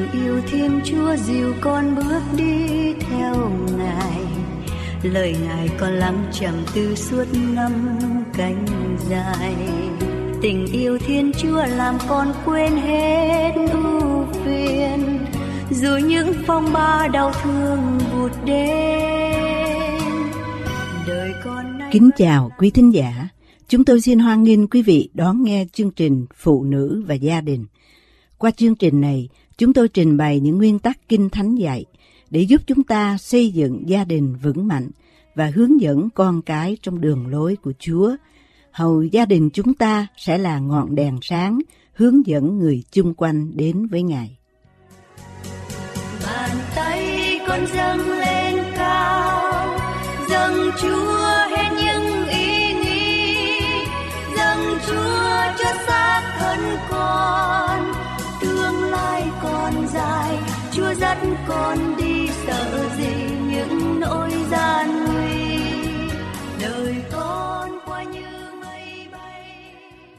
yêu Thiên Chúa dìu con bước đi theo Ngài. Lời Ngài con lắng trầm tư suốt năm canh dài. Tình yêu Thiên Chúa làm con quên hết ưu phiền, dù những phong ba đau thương vụt đến. Đời con nay... Kính chào quý thính giả. Chúng tôi xin hoan nghênh quý vị đón nghe chương trình Phụ nữ và gia đình. Qua chương trình này, chúng tôi trình bày những nguyên tắc Kinh Thánh dạy để giúp chúng ta xây dựng gia đình vững mạnh và hướng dẫn con cái trong đường lối của Chúa. Hầu gia đình chúng ta sẽ là ngọn đèn sáng hướng dẫn người chung quanh đến với Ngài. Bàn tay con dâng lên cao, dâng Chúa hết những ý nghĩ, dâng Chúa cho xác thân con. Tương lai còn dài, Chúa dắt con đi, sợ gì những nỗi gian nguy. Đời con qua như mây bay.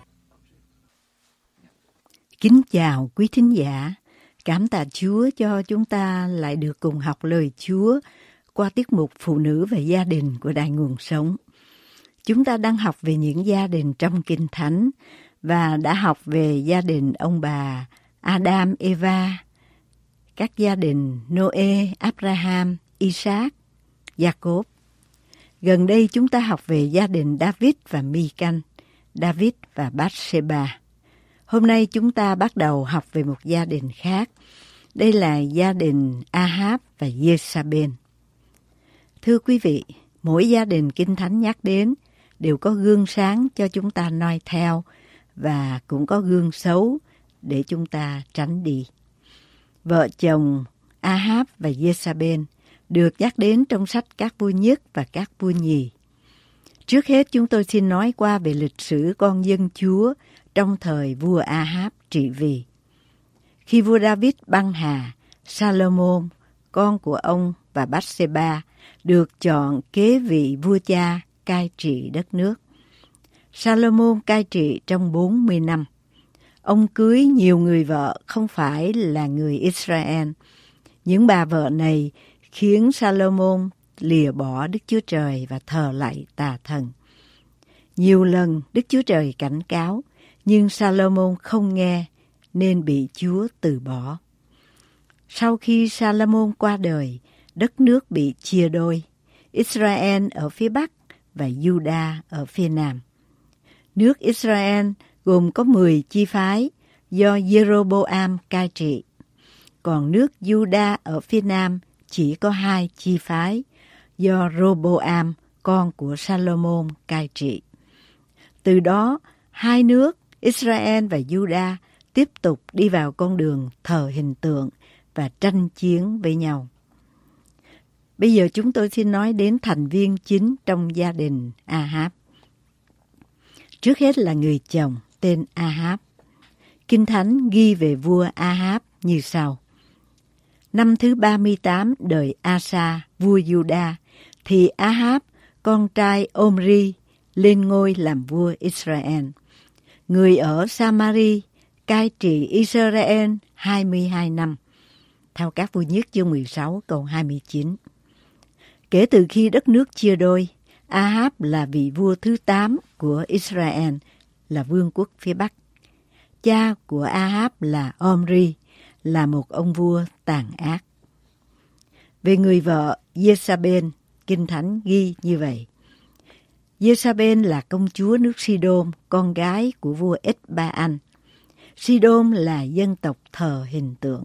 Kính chào quý thính giả. Cảm tạ Chúa cho chúng ta lại được cùng học lời Chúa qua tiết mục Phụ nữ và gia đình của Đài Nguồn Sống. Chúng ta đang học về những gia đình trong Kinh Thánh và đã học về gia đình ông bà Adam, Eva, các gia đình Noe, Abraham, Isaac, Jacob. Gần đây chúng ta học về gia đình David và Michal, David và Bathsheba. Hôm nay chúng ta bắt đầu học về một gia đình khác. Đây là gia đình Ahab và Jezabel. Thưa quý vị, mỗi gia đình Kinh Thánh nhắc đến đều có gương sáng cho chúng ta noi theo và cũng có gương xấu để chúng ta tránh đi. Vợ chồng Ahab và Jezabel được nhắc đến trong sách Các Vua Nhất và Các Vua Nhì. Trước hết chúng tôi xin nói qua về lịch sử con dân Chúa trong thời vua Ahab trị vì. Khi vua David băng hà, Salomon, con của ông và Bathsheba được chọn kế vị vua cha cai trị đất nước. Salomon cai trị trong 40 năm. Ông cưới nhiều người vợ không phải là người Israel. Những bà vợ này khiến Salomon lìa bỏ Đức Chúa Trời và thờ lạy tà thần. Nhiều lần Đức Chúa Trời cảnh cáo, nhưng Salomon không nghe nên bị Chúa từ bỏ. Sau khi Salomon qua đời, đất nước bị chia đôi, Israel ở phía Bắc và Juda ở phía Nam. Nước Israel gồm có 10 chi phái do Jeroboam cai trị, còn nước Juda ở phía Nam chỉ có 2 chi phái do Roboam, con của Salomon, cai trị. Từ đó, hai nước Israel và Juda tiếp tục đi vào con đường thờ hình tượng và tranh chiến với nhau. Bây giờ chúng tôi xin nói đến thành viên chính trong gia đình Ahab. Trước hết là người chồng tên Ahab. Kinh Thánh ghi về vua Ahab như sau. Năm thứ 38 đời Asa, vua Juda, thì Ahab, con trai Omri, lên ngôi làm vua Israel. Người ở Samari cai trị Israel 22 năm. Theo Các Vua Nhất chương 16 câu 29. Kể từ khi đất nước chia đôi, Ahab là vị vua thứ 8 của Israel, là vương quốc phía Bắc. Cha của Ahab là Omri, là một ông vua tàn ác. Về người vợ Jezabel, Kinh Thánh ghi như vậy. Jezabel là công chúa nước Sidon, con gái của vua Ết-ba-an. Sidon là dân tộc thờ hình tượng.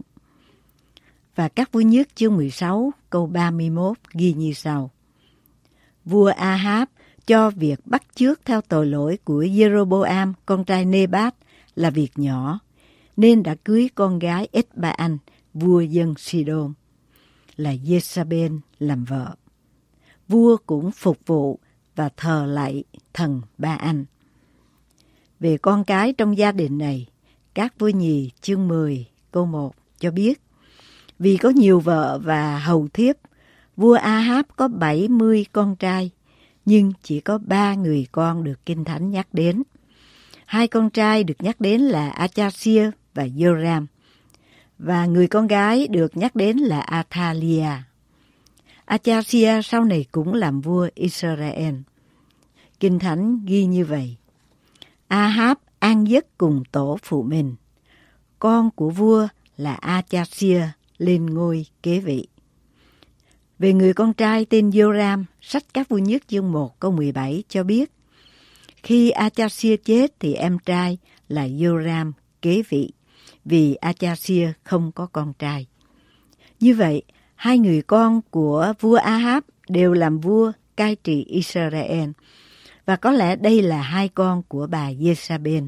Và Các Vua Nhất chương 16 câu 31 ghi như sau. Vua Ahab cho việc bắt chước theo tội lỗi của Jeroboam, con trai Nebat, là việc nhỏ, nên đã cưới con gái Ết-ba-an, vua dân Sidon, là Jezabel làm vợ. Vua cũng phục vụ và thờ lạy thần Ba-an. Về con cái trong gia đình này, Các Vua Nhì chương 10 câu 1 cho biết, vì có nhiều vợ và hầu thiếp, vua Ahab có 70 con trai, nhưng chỉ có 3 người con được Kinh Thánh nhắc đến. 2 con trai được nhắc đến là Achazia và Joram. Và người con gái được nhắc đến là Athalia. Achazia sau này cũng làm vua Israel. Kinh Thánh ghi như vậy: Ahab an giấc cùng tổ phụ mình. Con của vua là Achazia lên ngôi kế vị. Về người con trai tên Joram, sách Các Vua Nhất chương 1 câu 17 cho biết, khi Achazia chết thì em trai là Joram kế vị, vì Achazia không có con trai. Như vậy, hai người con của vua Ahab đều làm vua cai trị Israel, và có lẽ đây là hai con của bà Jezabel.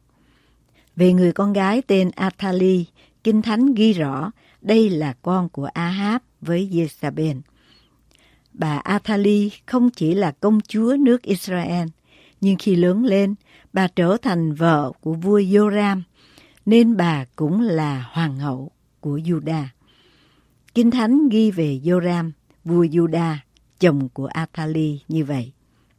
Về người con gái tên Athali, Kinh Thánh ghi rõ đây là con của Ahab với Jezabel. Bà Athali không chỉ là công chúa nước Israel, nhưng khi lớn lên, bà trở thành vợ của vua Joram, nên bà cũng là hoàng hậu của Juda. Kinh Thánh ghi về Joram, vua Juda, chồng của Athali như vậy: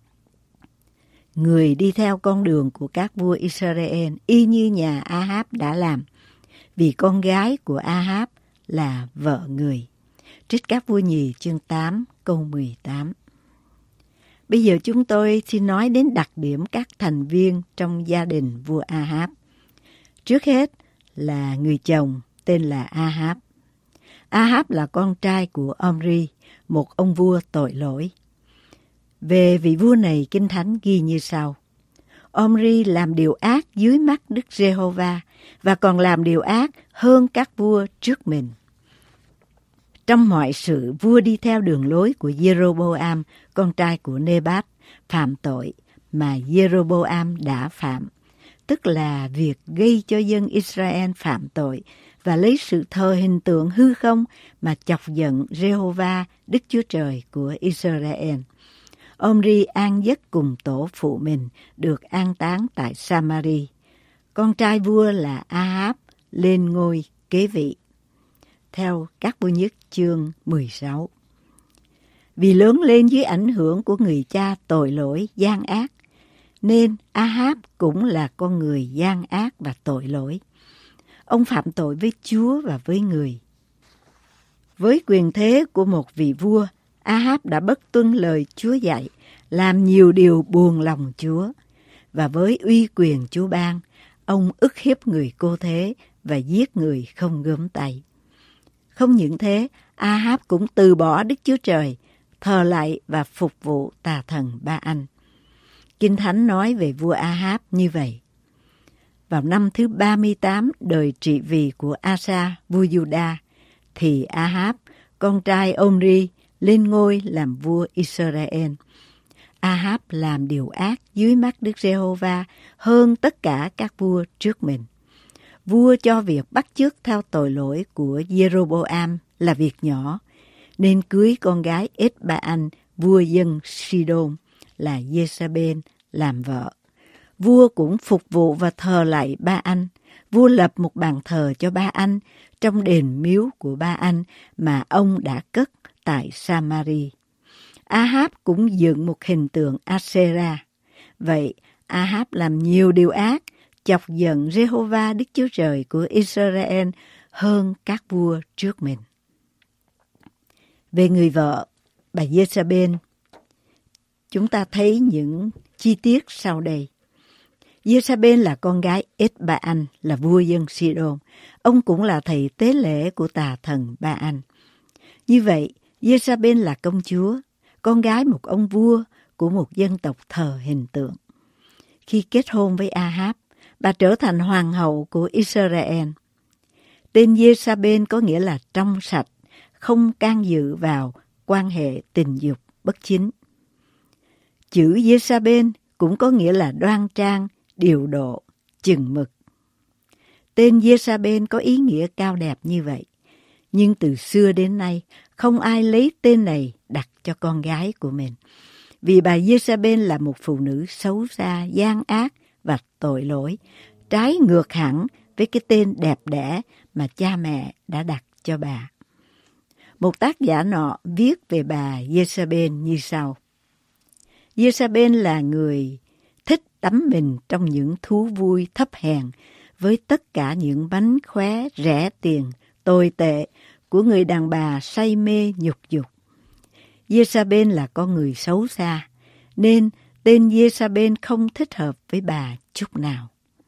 Người đi theo con đường của các vua Israel y như nhà Ahab đã làm, vì con gái của Ahab là vợ người. Trích Các Vua Nhì chương 8 câu 18. Bây giờ chúng tôi xin nói đến đặc điểm các thành viên trong gia đình vua Ahab. Trước hết là người chồng tên là Ahab. Ahab là con trai của Omri, một ông vua tội lỗi. Về vị vua này, Kinh Thánh ghi như sau: Omri làm điều ác dưới mắt Đức Giê-hô-va và còn làm điều ác hơn các vua trước mình. Trong mọi sự, vua đi theo đường lối của Giê-rô-bô-am, con trai của Nê-bát, phạm tội mà Giê-rô-bô-am đã phạm, tức là việc gây cho dân Israel phạm tội và lấy sự thờ hình tượng hư không mà chọc giận Giê-hô-va, Đức Chúa Trời của Israel. Omri an giấc cùng tổ phụ mình, được an táng tại Samari. Con trai vua là Ahab lên ngôi kế vị. Theo Các Vua Nhất chương 16. Vì lớn lên dưới ảnh hưởng của người cha tội lỗi gian ác, nên Ahab cũng là con người gian ác và tội lỗi. Ông phạm tội với Chúa và với người. Với quyền thế của một vị vua, Ahab đã bất tuân lời Chúa dạy, làm nhiều điều buồn lòng Chúa. Và với uy quyền Chúa ban, ông ức hiếp người cô thế và giết người không gớm tay. Không những thế, Ahab cũng từ bỏ Đức Chúa Trời, thờ lạy và phục vụ tà thần Ba-anh. Kinh Thánh nói về vua Ahab như vậy: Vào năm thứ 38 đời trị vì của Asa, vua Juda, thì Ahab, con trai Omri, lên ngôi làm vua Israel. Ahab làm điều ác dưới mắt Đức Giê-hô-va hơn tất cả các vua trước mình. Vua cho việc bắt chước theo tội lỗi của Giê-rô-bô-am là việc nhỏ, nên cưới con gái Ết-ba-anh, vua dân Sidon, là Jezabel, làm vợ. Vua cũng phục vụ và thờ lạy Ba-anh. Vua lập một bàn thờ cho Ba-anh trong đền miếu của Ba-anh mà ông đã cất tại Samari. Ahab cũng dựng một hình tượng Asera. Vậy Ahab làm nhiều điều ác, chọc giận Giê-hô-va Đức Chúa Trời của Israel hơn các vua trước mình. Về người vợ, bà Jezabel, chúng ta thấy những chi tiết sau đây. Jezabel là con gái Ết-ba-anh, là vua dân Sidon. Ông cũng là thầy tế lễ của tà thần Ba-anh. Như vậy, Jezabel là công chúa, con gái một ông vua của một dân tộc thờ hình tượng. Khi kết hôn với Ahab, bà trở thành hoàng hậu của Israel. Tên Jezabel có nghĩa là trong sạch, không can dự vào quan hệ tình dục bất chính. Chữ Jezabel cũng có nghĩa là đoan trang, điều độ, chừng mực. Tên Jezabel có ý nghĩa cao đẹp như vậy, nhưng từ xưa đến nay không ai lấy tên này đặt cho con gái của mình, vì bà Jezabel là một phụ nữ xấu xa, gian ác và tội lỗi, trái ngược hẳn với cái tên đẹp đẽ mà cha mẹ đã đặt cho bà. Một tác giả nọ viết về bà Jezabel như sau: Jezabel là người thích đắm mình trong những thú vui thấp hèn với tất cả những mánh khóe rẻ tiền, tồi tệ của người đàn bà say mê nhục dục. Giê-sa-bên là con người xấu xa, nên tên Giê-sa-bên không thích hợp với bà chút nào.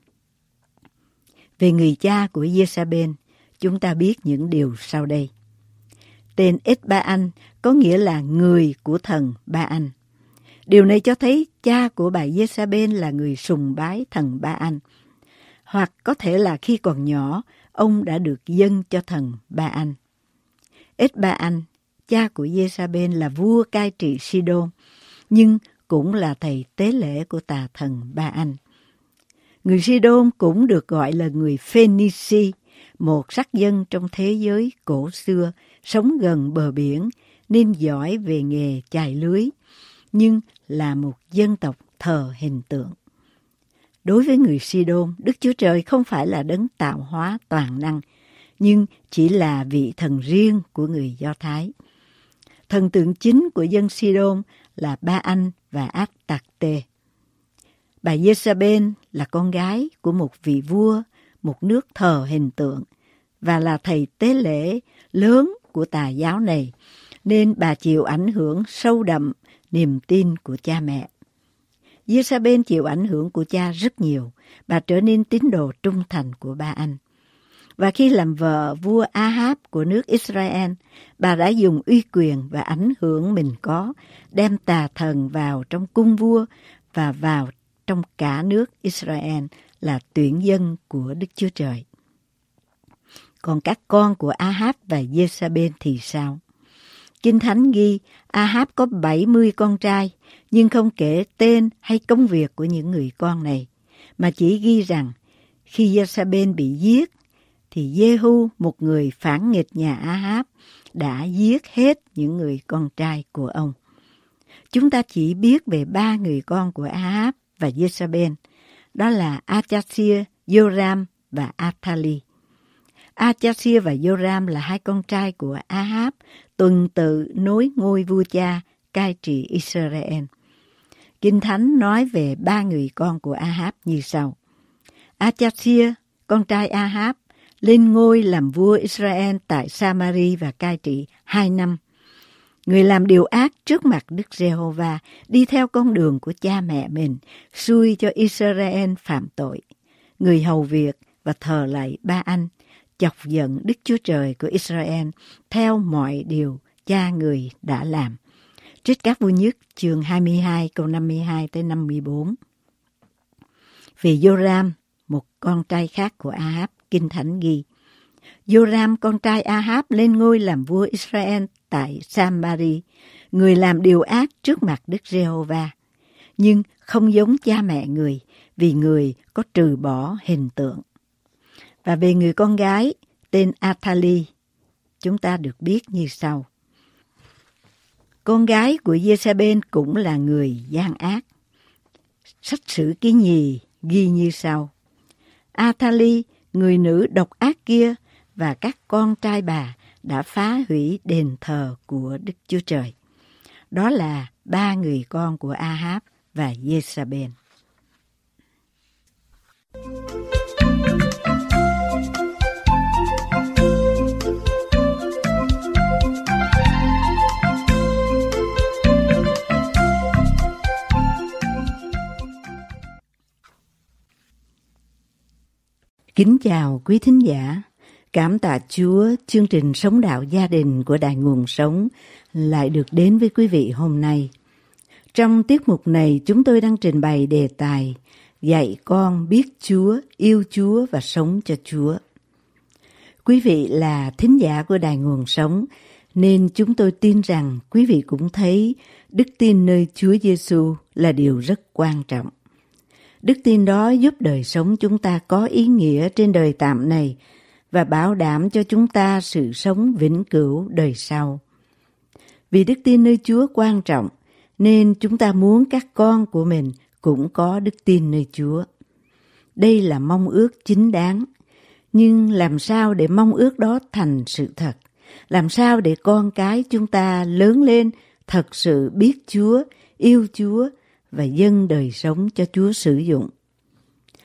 Về người cha của Giê-sa-bên, chúng ta biết những điều sau đây. Tên Ết-ba-anh có nghĩa là người của thần Ba-anh. Điều này cho thấy cha của bà Giê-sa-bên là người sùng bái thần Ba-anh. Hoặc có thể là khi còn nhỏ, ông đã được dâng cho thần Ba-anh. Ết-ba-anh, cha của Giê-sa-bên là vua cai trị Si-đôn, nhưng cũng là thầy tế lễ của tà thần Ba-anh. Người Si-đôn cũng được gọi là người Phê-ni-si, một sắc dân trong thế giới cổ xưa, sống gần bờ biển nên giỏi về nghề chài lưới, nhưng là một dân tộc thờ hình tượng. Đối với người Si-đôn, Đức Chúa Trời không phải là đấng tạo hóa toàn năng, nhưng chỉ là vị thần riêng của người Do Thái. Thần tượng chính của dân Si-đôn là Ba-anh và Át-tạc-tê. Bà Giê-sa-bên là con gái của một vị vua, một nước thờ hình tượng, và là thầy tế lễ lớn của tà giáo này, nên bà chịu ảnh hưởng sâu đậm niềm tin của cha mẹ. Giê-sa-bên chịu ảnh hưởng của cha rất nhiều, bà trở nên tín đồ trung thành của Ba-anh. Và khi làm vợ vua A-háp của nước Israel, bà đã dùng uy quyền và ảnh hưởng mình có, đem tà thần vào trong cung vua và vào trong cả nước Israel là tuyển dân của Đức Chúa Trời. Còn các con của A-háp và Giê-sa-bên thì sao? Kinh Thánh ghi A-háp có 70 con trai, nhưng không kể tên hay công việc của những người con này, mà chỉ ghi rằng khi Giê-sa-bên bị giết, thì Giê-hu, một người phản nghịch nhà A-háp, đã giết hết những người con trai của ông. Chúng ta chỉ biết về 3 người con của A-háp và Giê-sa-bên, đó là A-cha-xia, Giô-ram và A-tha-li. A-cha-xia và Giô-ram là 2 con trai của A-háp, tuần tự nối ngôi vua cha cai trị Israel. Kinh Thánh nói về 3 người con của A-háp như sau. A-cha-xia, con trai A-háp, lên ngôi làm vua Israel tại Sa-ma-ri và cai trị 2 năm. Người làm điều ác trước mặt Đức Giê-hô-va, đi theo con đường của cha mẹ mình, xui cho Israel phạm tội. Người hầu việc và thờ lạy Ba-anh, chọc giận Đức Chúa Trời của Israel theo mọi điều cha người đã làm. Trích các vua nhất chương 22 câu 52 tới 54. Về Giô-ram, một con trai khác của A-háp, Kinh Thánh ghi. Giô-ram con trai A-háp lên ngôi làm vua Israel tại Sa-ma-ri, người làm điều ác trước mặt Đức Giê-hô-va, nhưng không giống cha mẹ người, vì người có trừ bỏ hình tượng. Và về người con gái tên A-tha-li, chúng ta được biết như sau. Con gái của Giê-sa-bên cũng là người gian ác. Sách Sử Ký Nhì ghi như sau. A-tha-li, người nữ độc ác kia, và các con trai bà đã phá hủy đền thờ của Đức Chúa Trời. Đó là 3 người con của A-háp và Giê-sa-bên. Kính chào quý thính giả. Cảm tạ Chúa, chương trình Sống Đạo Gia Đình của Đài Nguồn Sống lại được đến với quý vị hôm nay. Trong tiết mục này, chúng tôi đang trình bày đề tài dạy con biết Chúa, yêu Chúa và sống cho Chúa. Quý vị là thính giả của Đài Nguồn Sống, nên chúng tôi tin rằng quý vị cũng thấy đức tin nơi Chúa Giêsu là điều rất quan trọng. Đức tin đó giúp đời sống chúng ta có ý nghĩa trên đời tạm này và bảo đảm cho chúng ta sự sống vĩnh cửu đời sau. Vì đức tin nơi Chúa quan trọng, nên chúng ta muốn các con của mình cũng có đức tin nơi Chúa. Đây là mong ước chính đáng, nhưng làm sao để mong ước đó thành sự thật? Làm sao để con cái chúng ta lớn lên thật sự biết Chúa, yêu Chúa và dâng đời sống cho Chúa sử dụng?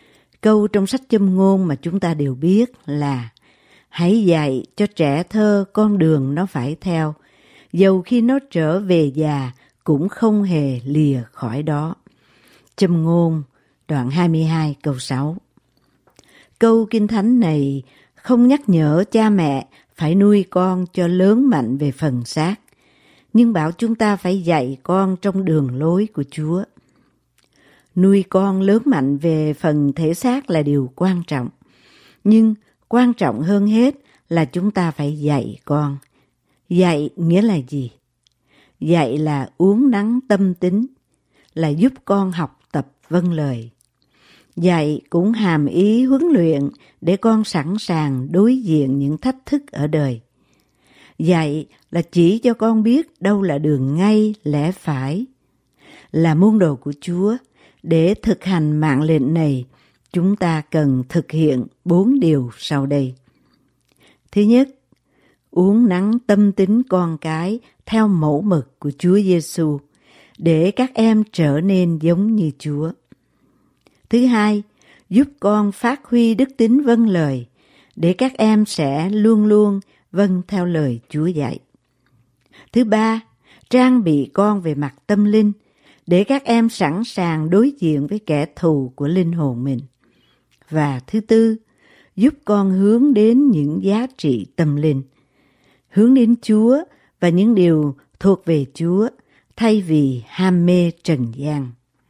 Câu trong sách Châm Ngôn mà chúng ta đều biết là: hãy dạy cho trẻ thơ con đường nó phải theo, dầu khi nó trở về già cũng không hề lìa khỏi đó. Châm Ngôn đoạn 22 câu 6. Câu Kinh Thánh này không nhắc nhở cha mẹ phải nuôi con cho lớn mạnh về phần xác, nhưng bảo chúng ta phải dạy con trong đường lối của Chúa. Nuôi con lớn mạnh về phần thể xác là điều quan trọng, nhưng quan trọng hơn hết là chúng ta phải dạy con. Dạy nghĩa là gì? Dạy là uốn nắn tâm tính, là giúp con học tập vâng lời. Dạy cũng hàm ý huấn luyện để con sẵn sàng đối diện những thách thức ở đời. Dạy là chỉ cho con biết đâu là đường ngay, lẽ phải. Là môn đồ của Chúa, để thực hành mạng lệnh này, chúng ta cần thực hiện 4 điều sau đây. Thứ nhất, uốn nắn tâm tính con cái theo mẫu mực của Chúa Giêsu để các em trở nên giống như Chúa. Thứ hai, giúp con phát huy đức tính vâng lời để các em sẽ luôn luôn vâng theo lời Chúa dạy. Thứ ba, trang bị con về mặt tâm linh để các em sẵn sàng đối diện với kẻ thù của linh hồn mình. Và thứ tư, giúp con hướng đến những giá trị tâm linh, hướng đến Chúa và những điều thuộc về Chúa thay vì ham mê trần gian.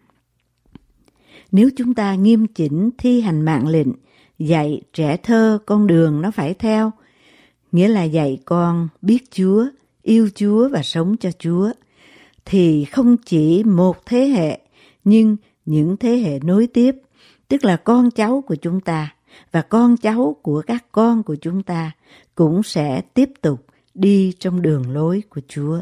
Nếu chúng ta nghiêm chỉnh thi hành mạng lệnh dạy trẻ thơ con đường nó phải theo, nghĩa là dạy con biết Chúa, yêu Chúa và sống cho Chúa, thì không chỉ một thế hệ, nhưng những thế hệ nối tiếp, tức là con cháu của chúng ta và con cháu của các con của chúng ta cũng sẽ tiếp tục đi trong đường lối của Chúa.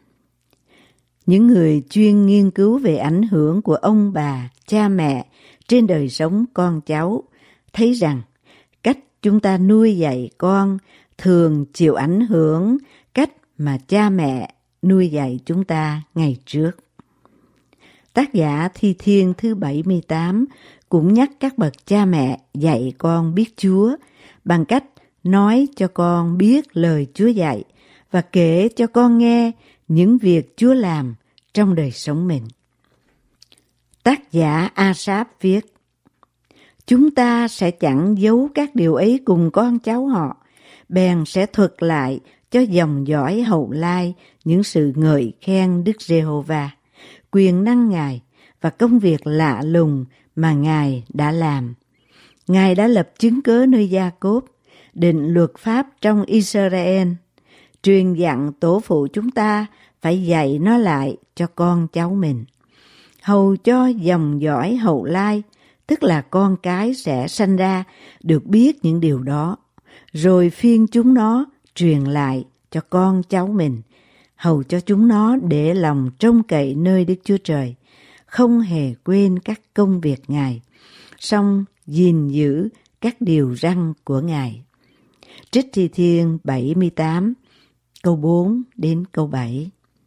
Những người chuyên nghiên cứu về ảnh hưởng của ông bà, cha mẹ trên đời sống con cháu thấy rằng cách chúng ta nuôi dạy con thường chịu ảnh hưởng cách mà cha mẹ nuôi dạy chúng ta ngày trước. Tác giả Thi Thiên thứ 78 cũng nhắc các bậc cha mẹ dạy con biết Chúa bằng cách nói cho con biết lời Chúa dạy và kể cho con nghe những việc Chúa làm trong đời sống mình. Tác giả Asaph viết: chúng ta sẽ chẳng giấu các điều ấy cùng con cháu họ, bèn sẽ thuật lại cho dòng dõi hậu lai những sự ngợi khen Đức Giê-hô-va, quyền năng Ngài và công việc lạ lùng mà Ngài đã làm. Ngài đã lập chứng cớ nơi Gia-cốp, định luật pháp trong Israel, truyền dặn tổ phụ chúng ta phải dạy nó lại cho con cháu mình, hầu cho dòng dõi hậu lai, tức là con cái sẽ sanh ra, được biết những điều đó, rồi phiên chúng nó truyền lại cho con cháu mình, hầu cho chúng nó để lòng trông cậy nơi Đức Chúa Trời, không hề quên các công việc Ngài, song gìn giữ các điều răn của Ngài. Trích Thi Thiên 78, câu 4 đến câu 7.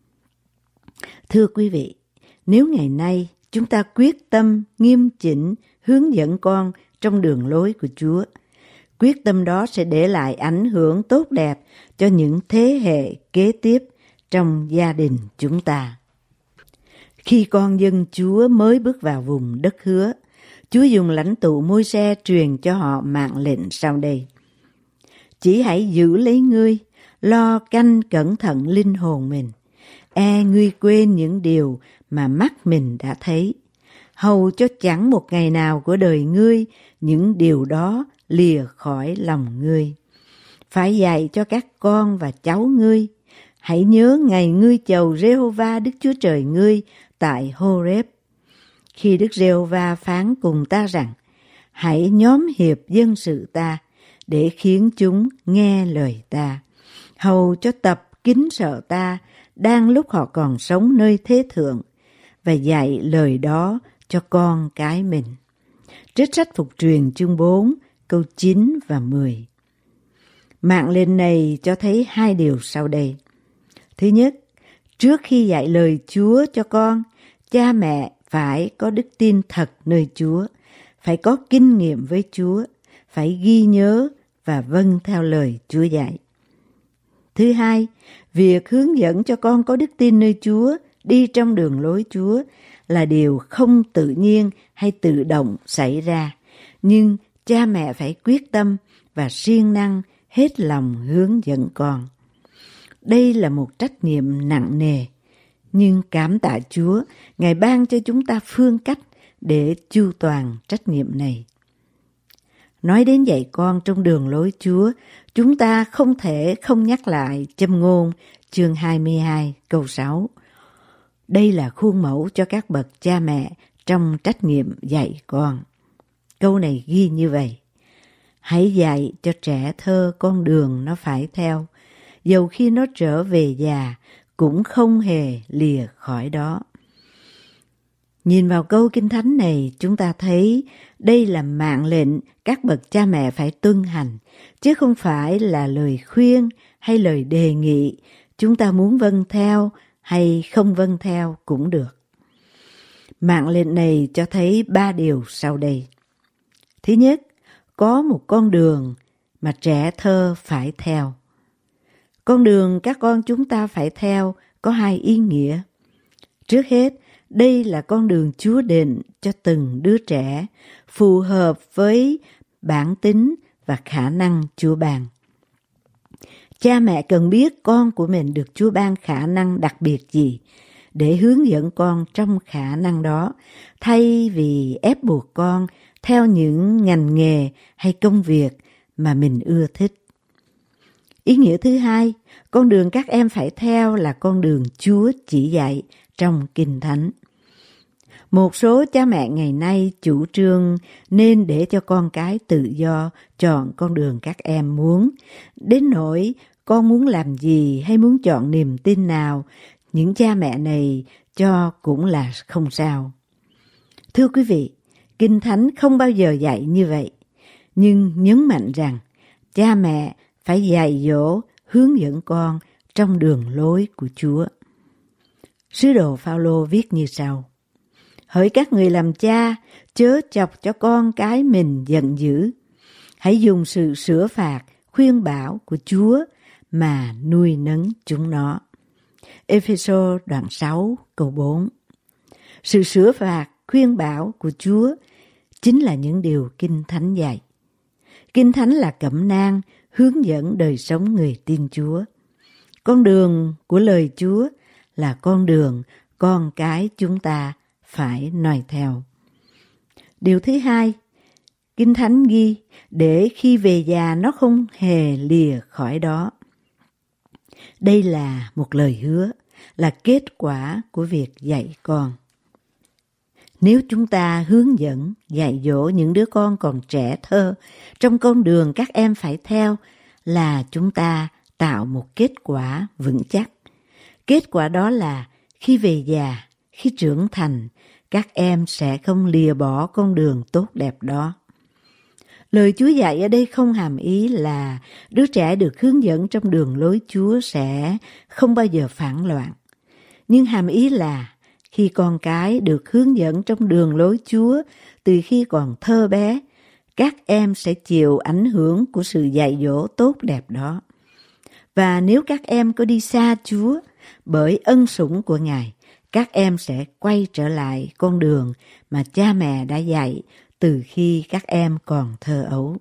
Thưa quý vị, nếu ngày nay chúng ta quyết tâm nghiêm chỉnh hướng dẫn con trong đường lối của Chúa, quyết tâm đó sẽ để lại ảnh hưởng tốt đẹp cho những thế hệ kế tiếp trong gia đình chúng ta. Khi con dân Chúa mới bước vào vùng đất hứa, Chúa dùng lãnh tụ Môi-se truyền cho họ mạng lệnh sau đây: chỉ hãy giữ lấy ngươi, lo canh cẩn thận linh hồn mình, ngươi quên những điều mà mắt mình đã thấy, hầu cho chẳng một ngày nào của đời ngươi những điều đó lìa khỏi lòng ngươi. Phải dạy cho các con và cháu ngươi, hãy nhớ ngày ngươi chầu Giê-hô-va Đức Chúa Trời ngươi tại Hô-rép, khi Đức Giê-hô-va phán cùng ta rằng: hãy nhóm hiệp dân sự ta, để khiến chúng nghe lời ta, hầu cho tập kính sợ ta đang lúc họ còn sống nơi thế thượng, và dạy lời đó cho con cái mình. Trích sách Phục truyền chương 4, câu 9 và 10. Mạng lệnh này cho thấy hai điều sau đây. Thứ nhất, trước khi dạy lời Chúa cho con, cha mẹ phải có đức tin thật nơi Chúa, phải có kinh nghiệm với Chúa, phải ghi nhớ và vâng theo lời Chúa dạy. Thứ hai, việc hướng dẫn cho con có đức tin nơi Chúa, đi trong đường lối Chúa là điều không tự nhiên hay tự động xảy ra, nhưng cha mẹ phải quyết tâm và siêng năng hết lòng hướng dẫn con. Đây là một trách nhiệm nặng nề, nhưng cảm tạ Chúa, Ngài ban cho chúng ta phương cách để chu toàn trách nhiệm này. Nói đến dạy con trong đường lối Chúa, chúng ta không thể không nhắc lại Châm ngôn chương 22 câu 6. Đây là khuôn mẫu cho các bậc cha mẹ trong trách nhiệm dạy con. Câu này ghi như vậy: hãy dạy cho trẻ thơ con đường nó phải theo, dầu khi nó trở về già cũng không hề lìa khỏi đó. Nhìn vào câu Kinh Thánh này, chúng ta thấy đây là mạng lệnh các bậc cha mẹ phải tuân hành, chứ không phải là lời khuyên hay lời đề nghị chúng ta muốn vâng theo hay không vâng theo cũng được. Mạng lệnh này cho thấy 3 điều sau đây. Thứ nhất, có một con đường mà trẻ thơ phải theo. Con đường các con chúng ta phải theo có 2 ý nghĩa. Trước hết, đây là con đường Chúa định cho từng đứa trẻ, phù hợp với bản tính và khả năng Chúa ban. Cha mẹ cần biết con của mình được Chúa ban khả năng đặc biệt gì để hướng dẫn con trong khả năng đó, thay vì ép buộc con theo những ngành nghề hay công việc mà mình ưa thích. Ý nghĩa thứ hai, con đường các em phải theo là con đường Chúa chỉ dạy trong Kinh Thánh. Một số cha mẹ ngày nay chủ trương nên để cho con cái tự do chọn con đường các em muốn, đến nỗi con muốn làm gì hay muốn chọn niềm tin nào, những cha mẹ này cho cũng là không sao. Thưa quý vị, Kinh Thánh không bao giờ dạy như vậy, nhưng nhấn mạnh rằng cha mẹ phải dạy dỗ, hướng dẫn con trong đường lối của Chúa. Sứ đồ Phao-lô viết như sau: hỡi các người làm cha, chớ chọc cho con cái mình giận dữ. Hãy dùng sự sửa phạt, khuyên bảo của Chúa mà nuôi nấng chúng nó. Ê-phê-sô đoạn 6 câu 4. Sự sửa phạt, khuyên bảo của Chúa chính là những điều Kinh Thánh dạy. Kinh Thánh là cẩm nang hướng dẫn đời sống người tin Chúa. Con đường của lời Chúa là con đường con cái chúng ta phải noi theo. Điều thứ hai, Kinh Thánh ghi để khi về già nó không hề lìa khỏi đó. Đây là một lời hứa, là kết quả của việc dạy con. Nếu chúng ta hướng dẫn, dạy dỗ những đứa con còn trẻ thơ trong con đường các em phải theo, là chúng ta tạo một kết quả vững chắc. Kết quả đó là khi về già, khi trưởng thành, các em sẽ không lìa bỏ con đường tốt đẹp đó. Lời Chúa dạy ở đây không hàm ý là đứa trẻ được hướng dẫn trong đường lối Chúa sẽ không bao giờ phản loạn. Nhưng hàm ý là khi con cái được hướng dẫn trong đường lối Chúa từ khi còn thơ bé, các em sẽ chịu ảnh hưởng của sự dạy dỗ tốt đẹp đó. Và nếu các em có đi xa Chúa, bởi ân sủng của Ngài, các em sẽ quay trở lại con đường mà cha mẹ đã dạy từ khi các em còn thơ ấu.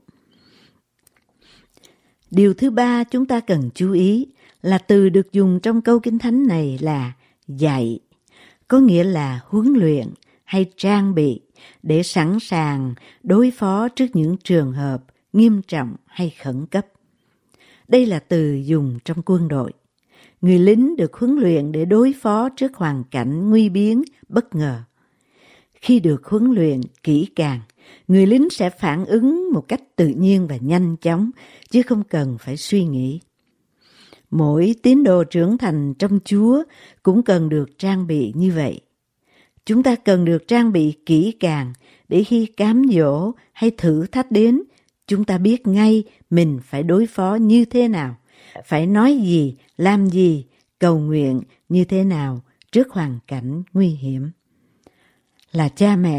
Điều thứ ba chúng ta cần chú ý là từ được dùng trong câu Kinh Thánh này là dạy, có nghĩa là huấn luyện hay trang bị để sẵn sàng đối phó trước những trường hợp nghiêm trọng hay khẩn cấp. Đây là từ dùng trong quân đội. Người lính được huấn luyện để đối phó trước hoàn cảnh nguy biến, bất ngờ. Khi được huấn luyện kỹ càng, người lính sẽ phản ứng một cách tự nhiên và nhanh chóng, chứ không cần phải suy nghĩ. Mỗi tín đồ trưởng thành trong Chúa cũng cần được trang bị như vậy. Chúng ta cần được trang bị kỹ càng để khi cám dỗ hay thử thách đến, chúng ta biết ngay mình phải đối phó như thế nào, phải nói gì, làm gì, cầu nguyện như thế nào trước hoàn cảnh nguy hiểm. Là cha mẹ,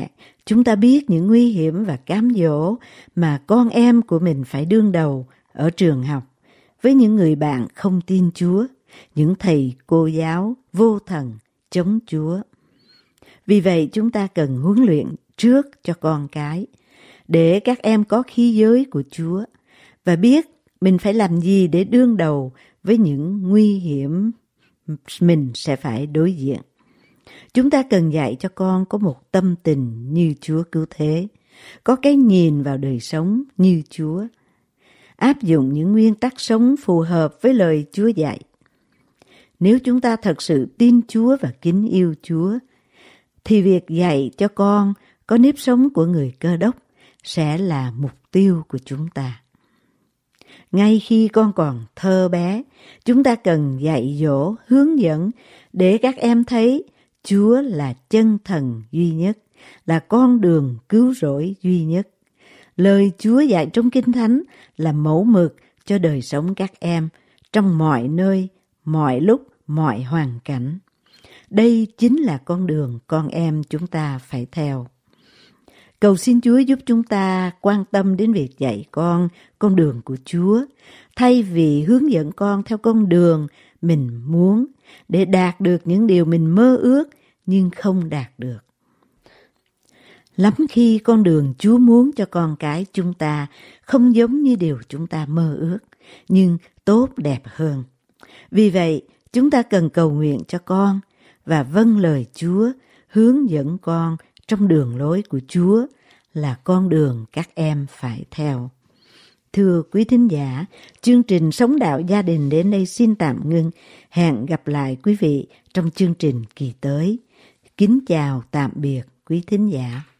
Chúng ta biết những nguy hiểm và cám dỗ mà con em của mình phải đương đầu ở trường học với những người bạn không tin Chúa, những thầy cô giáo vô thần chống Chúa. Vì vậy chúng ta cần huấn luyện trước cho con cái để các em có khí giới của Chúa và biết mình phải làm gì để đương đầu với những nguy hiểm mình sẽ phải đối diện. Chúng ta cần dạy cho con có một tâm tình như Chúa cứu thế, có cái nhìn vào đời sống như Chúa, áp dụng những nguyên tắc sống phù hợp với lời Chúa dạy. Nếu chúng ta thật sự tin Chúa và kính yêu Chúa, thì việc dạy cho con có nếp sống của người Cơ Đốc sẽ là mục tiêu của chúng ta. Ngay khi con còn thơ bé, chúng ta cần dạy dỗ, hướng dẫn để các em thấy Chúa là chân thần duy nhất, là con đường cứu rỗi duy nhất. Lời Chúa dạy trong Kinh Thánh là mẫu mực cho đời sống các em trong mọi nơi, mọi lúc, mọi hoàn cảnh. Đây chính là con đường con em chúng ta phải theo. Cầu xin Chúa giúp chúng ta quan tâm đến việc dạy con đường của Chúa, thay vì hướng dẫn con theo con đường mình muốn để đạt được những điều mình mơ ước nhưng không đạt được. Lắm khi con đường Chúa muốn cho con cái chúng ta không giống như điều chúng ta mơ ước, nhưng tốt đẹp hơn. Vì vậy, chúng ta cần cầu nguyện cho con và vâng lời Chúa hướng dẫn con trong đường lối của Chúa là con đường các em phải theo. Thưa quý thính giả, chương trình Sống Đạo Gia Đình đến đây xin tạm ngưng. Hẹn gặp lại quý vị trong chương trình kỳ tới. Kính chào tạm biệt quý thính giả.